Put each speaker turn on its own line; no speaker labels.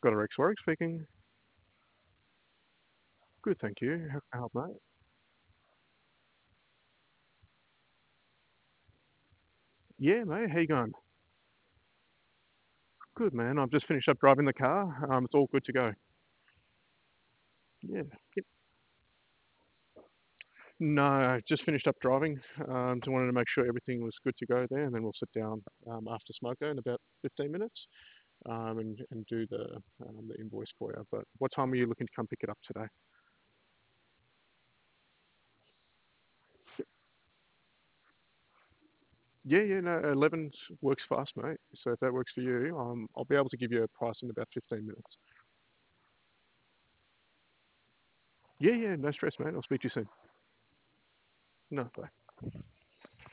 Got a Rex Warwick speaking. Good, thank you. How can I help, mate? Yeah, mate. How you going? Good, man. I've just finished up driving the car. It's all good to go. Yeah. No, I just finished up driving. Just wanted to make sure everything was good to go there, and then we'll sit down after Smoko in about 15 minutes and do the invoice for you. But what time are you looking to come pick it up today? Yeah, yeah, no, 11 works fast, mate. So if that works for you, I'll be able to give you a price in about 15 minutes. Yeah, yeah, no stress, mate. I'll speak to you soon. No, bye.